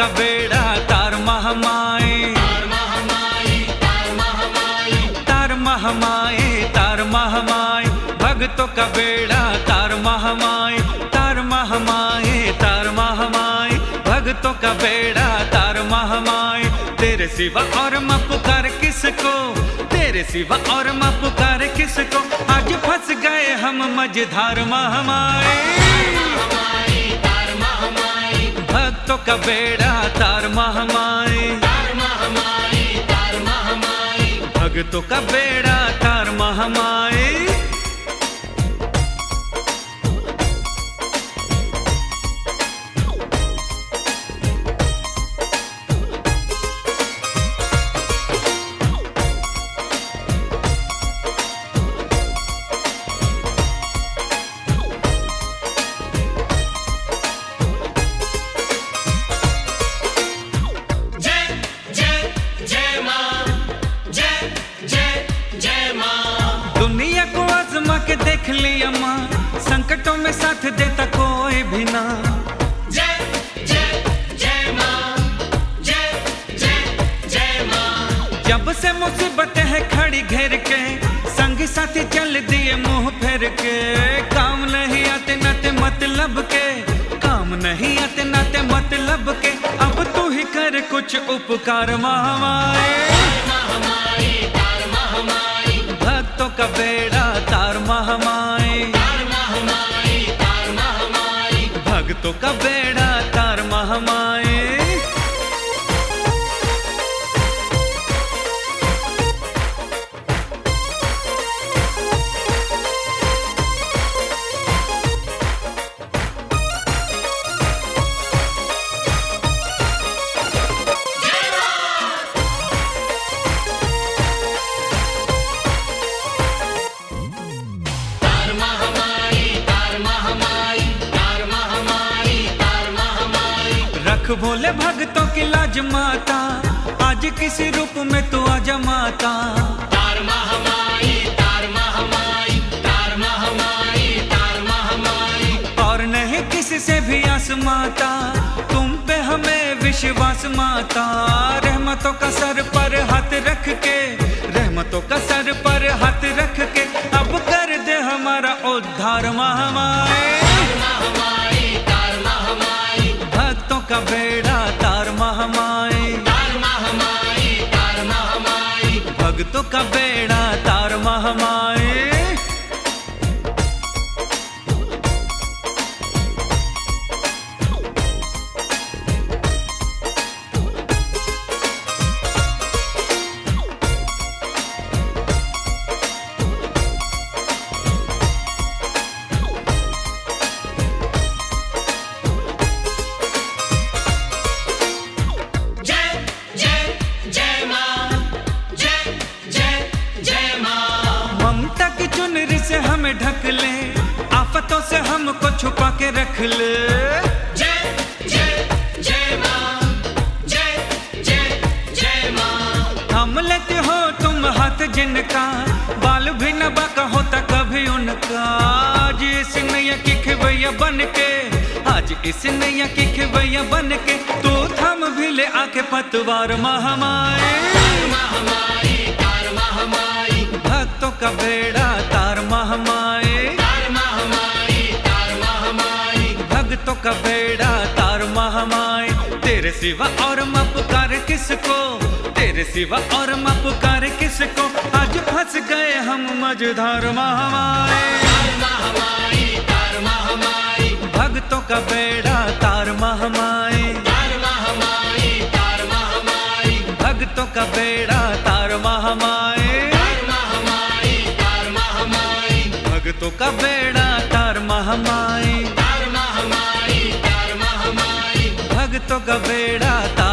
का बेड़ा तार महामाए, तार महामाए, तार महामाए, तार महामाए, भक्तों का बेड़ा तार महामाए, तार महामाए, तार महामाए, भक्तों का बेड़ा तार महामाए। तेरे सिवा और मैं पुकार किसको, तेरे सिवा और मैं पुकार किसको, आज फंस गए हम मझधार महामाए। भक्तों का बेड़ा तार महामाए, तार महामाए, तार महामाए, भक्तों का बेड़ा तार महामाए। दुनिया को आजमा के देख लिया माँ, संकटों में साथ देता कोई भी ना। जय जय जय माँ, जय जय जय माँ। जब से मुसीबतें है खड़ी घेर के, संगी साथी चल दिए मुंह फेर के। काम नहीं आते नाते मतलब के, काम नहीं आते नाते मतलब के, अब तू ही कर कुछ उपकार महामाए। भक्तों का बेड़ा तार महामाए, तार महामाए, तार महामाए, भक्तों का बेड़ा तार महामाए। भोले भक्तों की लाज माता, आज किसी रूप में तू आजा माता। तार महामाई, तार महामाई, तार महामाई, तार महामाई, और नहीं किसी से भी आस माता, तुम पे हमें विश्वास माता। रहमतों का सर पर हाथ रख के, रहमतों का सर पर हाथ रख के, अब कर दे हमारा उद्धार महामाए। भक्तों का बेड़ा तार महामाए, तार महामाई, तार महामाई, भक्तों का बेड़ा तार महामाए। हमें ढक ले, आफतों से हमको छुपा के रख ले। जय जय जय माँ, जय जय जय माँ। थाम लेते हो तुम हाथ जिनका, बाल भी न बाका होता कभी उनका। आज इस नैया की खिवैया बन के, आज इस नैया की खिवैया बन के, तू थाम भी ले आके पतवार महामाए। भक्तों का बेड़ा तार महामाए, तार महामाई, तार महामाई, भक्तों का बेड़ा तार महामाए। तेरे सिवा और मैं पुकार किसको, तेरे सिवा और मैं पुकार किसको, आज फंस गए हम मझधार महामाए। तार महामाई, भक्तों का बेड़ा तार महामाए, तार महामाई, तार महामाई, भक्तों का बेड़ा तार महामाए। भक्तों का बेड़ा तार महामाए, तार महामाई, तार महामाई, भक्तों का बेड़ा तार